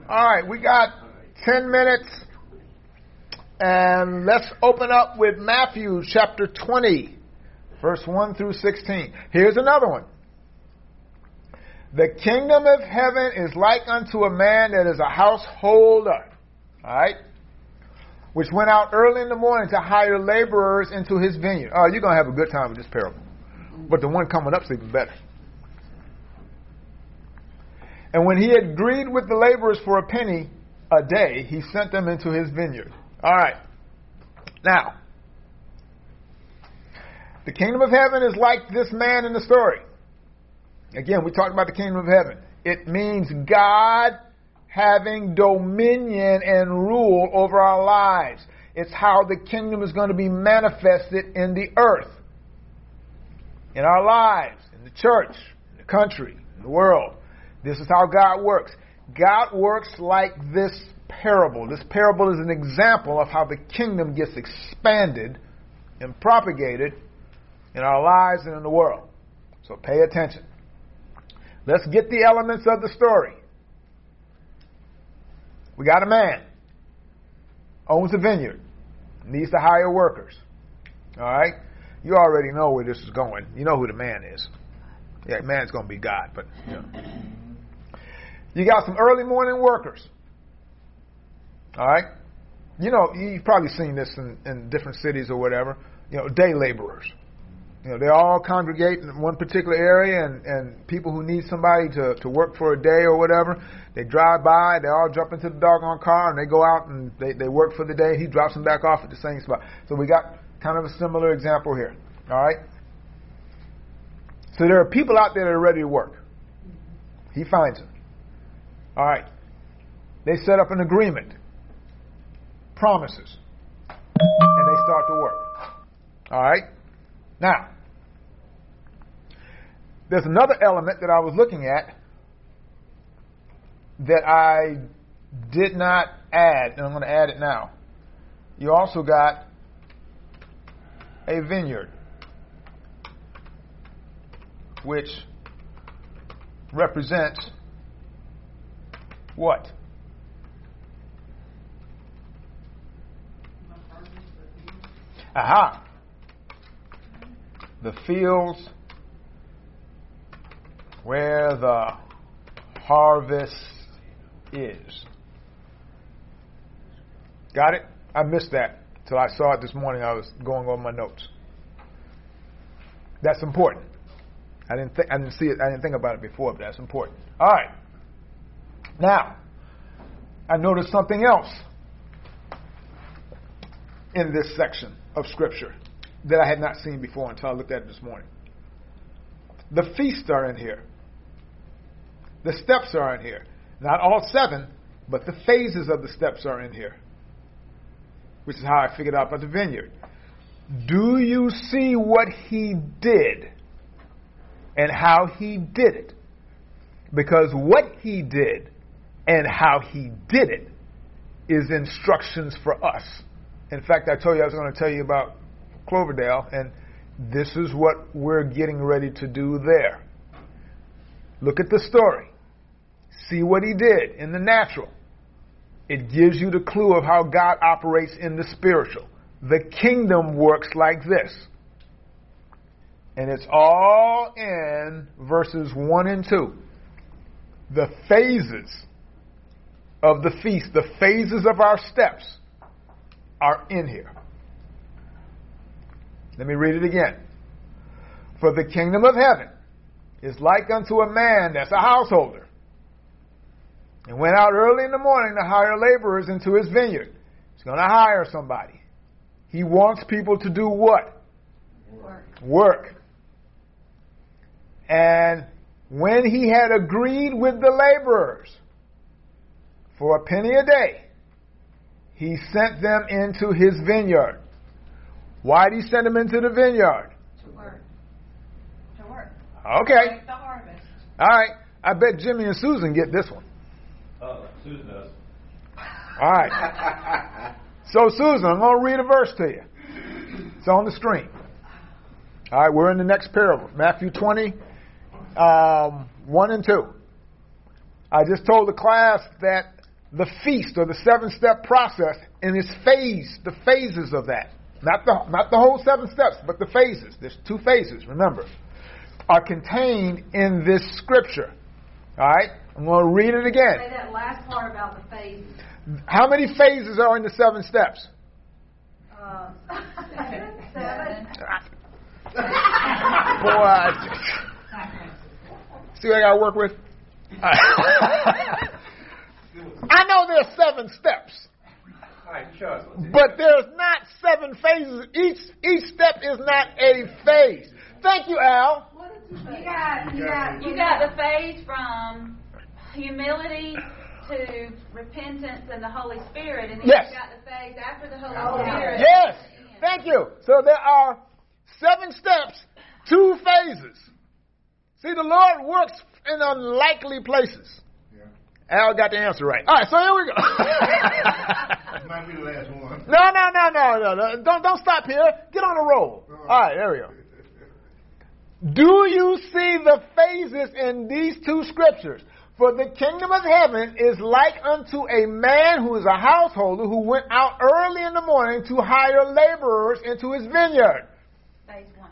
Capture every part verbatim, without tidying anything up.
All right, we got ten minutes, and let's open up with Matthew chapter twenty, verse one through sixteen. Here's another one. The kingdom of heaven is like unto a man that is a householder, all right, which went out early in the morning to hire laborers into his vineyard. Oh, you're going to have a good time with this parable. But the one coming up is even better. And when he had agreed with the laborers for a penny a day, he sent them into his vineyard. All right. Now, the kingdom of heaven is like this man in the story. Again, we talked about the kingdom of heaven. It means God having dominion and rule over our lives. It's how the kingdom is going to be manifested in the earth, in our lives, in the church, in the country, in the world. This is how God works. God works like this parable. This parable is an example of how the kingdom gets expanded and propagated in our lives and in the world. So pay attention. Let's get the elements of the story. We got a man, owns a vineyard, needs to hire workers. All right? You already know where this is going. You know who the man is. Yeah, man's going to be God, but you know. You got some early morning workers. All right? You know, you've probably seen this in, in different cities or whatever. You know, day laborers. You know, they all congregate in one particular area, and, and people who need somebody to, to work for a day or whatever, they drive by, they all jump into the doggone car, and they go out and they, they work for the day. He drops them back off at the same spot. So we got kind of a similar example here. All right? So there are people out there that are ready to work. He finds them. All right. They set up an agreement, promises, and they start to work. All right? Now, there's another element that I was looking at that I did not add, and I'm going to add it now. You also got a vineyard, which represents what? Aha. The fields where the harvest is. Got it? I missed that till I saw it this morning. I was going over my notes. That's important. I didn't think I didn't see it. I didn't think about it before, but that's important. All right. Now, I noticed something else in this section of Scripture that I had not seen before until I looked at it this morning. The feasts are in here. The steps are in here. Not all seven, but the phases of the steps are in here, which is how I figured out about the vineyard. Do you see what he did and how he did it? Because what he did and how he did it is instructions for us. In fact, I told you I was going to tell you about Cloverdale, and this is what we're getting ready to do there. Look at the story. See what he did in the natural. It gives you the clue of how God operates in the spiritual. The kingdom works like this. And it's all in verses one and two. The phases of the feast, the phases of our steps are in here. Let me read it again. For the kingdom of heaven is like unto a man that's a householder, and went out early in the morning to hire laborers into his vineyard. He's going to hire somebody. He wants people to do what? Work. Work. And when he had agreed with the laborers for a penny a day, he sent them into his vineyard. Why did he send them into the vineyard? To work. To work. Okay. Like the harvest. All right. I bet Jimmy and Susan get this one. Oh, Susan does. All right. So, Susan, I'm going to read a verse to you. It's on the screen. All right, we're in the next parable, Matthew twenty, um, one and two. I just told the class that the feast or the seven-step process in its phase, the phases of that. Not the not the whole seven steps, but the phases. There's two phases, remember, are contained in this scripture. All right? I'm going to read it again. Say that last part about the phases. How many phases are in the seven steps? Uh, seven. Seven. Boy, I, see what I got to work with? I know there's seven steps. But there's not seven phases. Each each step is not a phase. Thank you, Al. You got, you got, You got the phase from humility to repentance and the Holy Spirit, and then Yes. you got the phase after the Holy Oh, Spirit. Yes. Thank you. So there are seven steps, two phases. See, the Lord works in unlikely places. Al got the answer right. All right, so here we go. That might be the last one. No, no, no, no, no, no. Don't, don't stop here. Get on the roll. All right, there we go. Do you see the phases in these two scriptures? For the kingdom of heaven is like unto a man who is a householder who went out early in the morning to hire laborers into his vineyard. Phase one.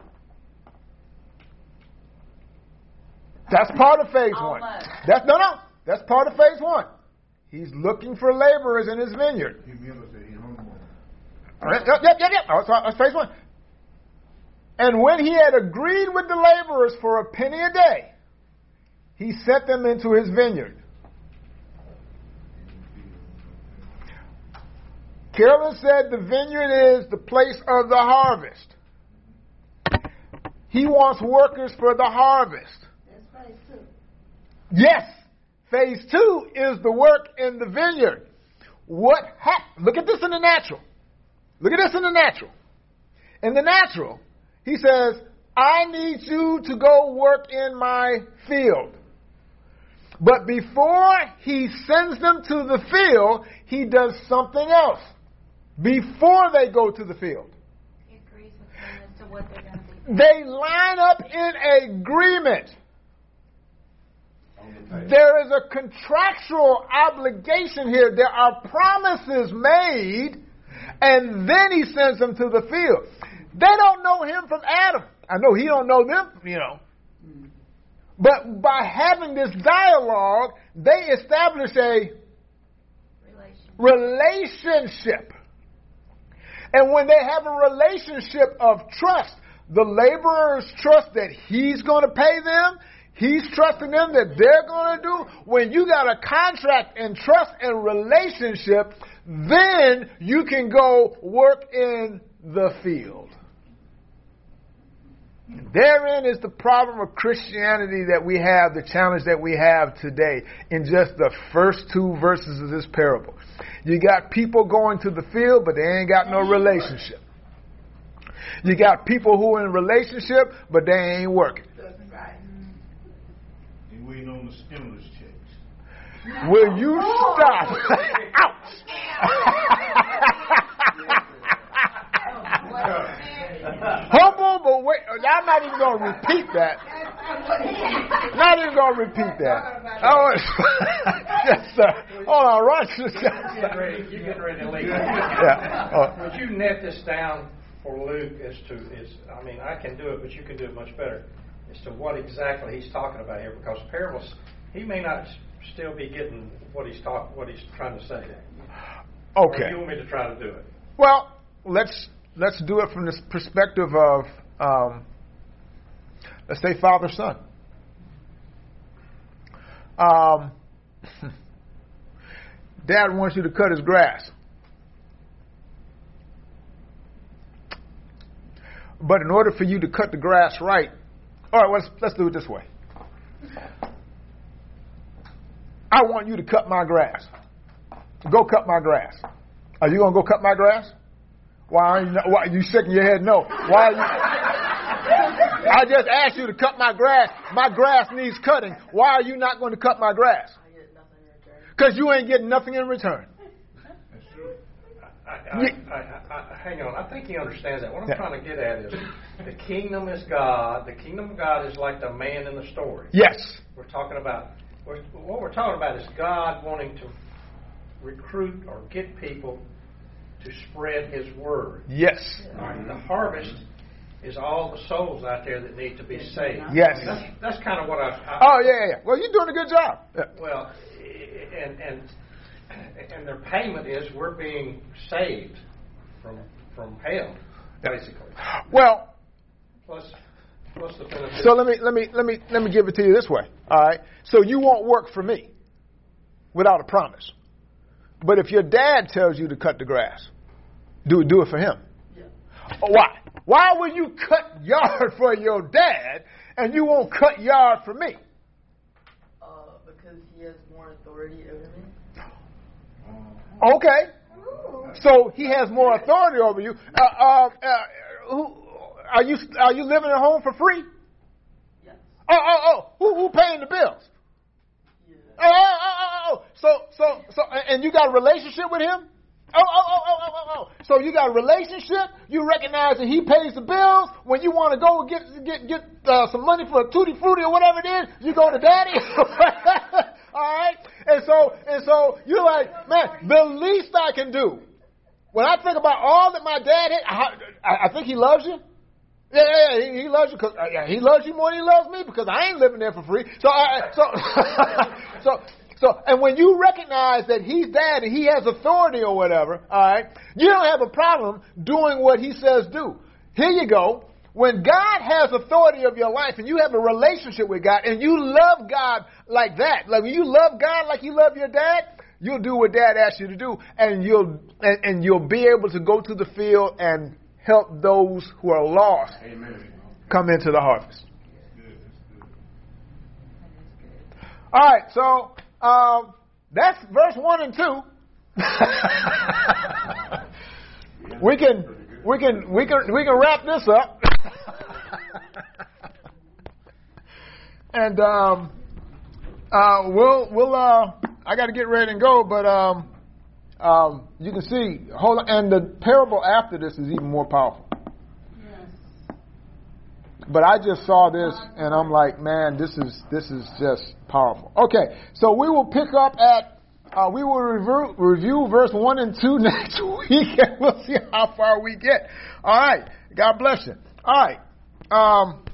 That's part of phase one. Almost. That's no, no. That's part of phase one. He's looking for laborers in his vineyard. Humility in humble. All right. Yep, yep, yep, yep. Oh, so that's phase one. And when he had agreed with the laborers for a penny a day, he sent them into his vineyard. Carolyn said the vineyard is the place of the harvest. He wants workers for the harvest. That's phase two. Yes, phase two is the work in the vineyard. What happened? Look at this in the natural. Look at this in the natural. In the natural, he says, I need you to go work in my field. But before he sends them to the field, he does something else. Before they go to the field, He agrees with them as to what they're going to do. they line up in agreement. There is a contractual obligation here. There are promises made, and then he sends them to the field. They don't know him from Adam. I know he don't know them, you know. But by having this dialogue, they establish a Relation. relationship. And when they have a relationship of trust, the laborers trust that he's going to pay them. He's trusting them that they're going to do. When you got a contract and trust and relationship, then you can go work in the field. Therein is the problem of Christianity that we have, the challenge that we have today in just the first two verses of this parable. You got people going to the field, but they ain't got no relationship. You got people who are in a relationship, but they ain't working. And waiting on the stimulus checks. Will you stop? Ouch! Humble, but wait. I'm not even going to repeat that. Not even going to repeat that. Oh, yes, sir. Hold on, Ron. You're getting ready, you're getting ready to leave. Yeah. Oh. Would you net this down for Luke as to, is, I mean, I can do it, but you can do it much better, as to what exactly he's talking about here, because parables, he may not still be getting what he's talk, what he's trying to say. Okay. Or you want me to try to do it? Well, let's let's do it from this perspective of, um, let's say, father son. Um, Dad wants you to cut his grass. But in order for you to cut the grass right, all right, let's, let's do it this way. I want you to cut my grass. Go cut my grass. Are you going to go cut my grass? Why are you, not, why, you shaking your head no? Why are you? I just asked you to cut my grass. My grass needs cutting. Why are you not going to cut my grass? Because you ain't getting nothing in return. That's true. I, I, I, I, hang on. I think he understands that. What I'm Yeah. trying to get at is the kingdom is God. The kingdom of God is like the man in the story. Yes. We're talking about, we're, what we're talking about is God wanting to recruit or get people to spread His word. Yes. Right? The harvest is all the souls out there that need to be saved. Yes. That's, that's kind of what I. I Oh yeah, yeah. Well, you're doing a good job. Yeah. Well, and and and their payment is we're being saved from from hell, basically. Well, Plus, plus the benefit. so let me let me let me let me give it to you this way. All right. So you won't work for me without a promise. But if your dad tells you to cut the grass, do do it for him. Yeah. Why? Why will you cut yard for your dad and you won't cut yard for me? Uh, because he has more authority over me. Okay. So he has more authority over you. Uh, uh, uh, who, are you are you living at home for free? Yes. Oh, oh, oh. Who, who paying the bills? Yeah. Oh, oh, oh, oh, oh. So, so, so, and you got a relationship with him? Oh, oh, oh, oh, oh, oh, oh. So you got a relationship. You recognize that he pays the bills. When you want to go get get get uh, some money for a tutti frutti or whatever it is, you go to daddy. All right. And so and so you're like, man, the least I can do. When I think about all that my dad had, I, I think he loves you. Yeah, yeah, yeah, he, he loves you because uh, yeah, he loves you more than he loves me because I ain't living there for free. So, I, so, so, so, and when you recognize that he's dad and he has authority or whatever, all right, you don't have a problem doing what he says do. Here you go. When God has authority of your life and you have a relationship with God and you love God like that, like when you love God like you love your dad, you'll do what dad asks you to do, and you'll and, and you'll be able to go to the field and help those who are lost Amen. come into the harvest. Good, that's good. All right, so um, that's verse one and two. we can we can we can we can wrap this up. and um, uh, we'll we'll uh, I got to get ready and go, but um, um, you can see hold on, and the parable after this is even more powerful. But I just saw this, and I'm like, man, this is this is just powerful. Okay, so we will pick up at, uh, we will review, review verse one and two next week, and we'll see how far we get. All right, God bless you. All right. Um,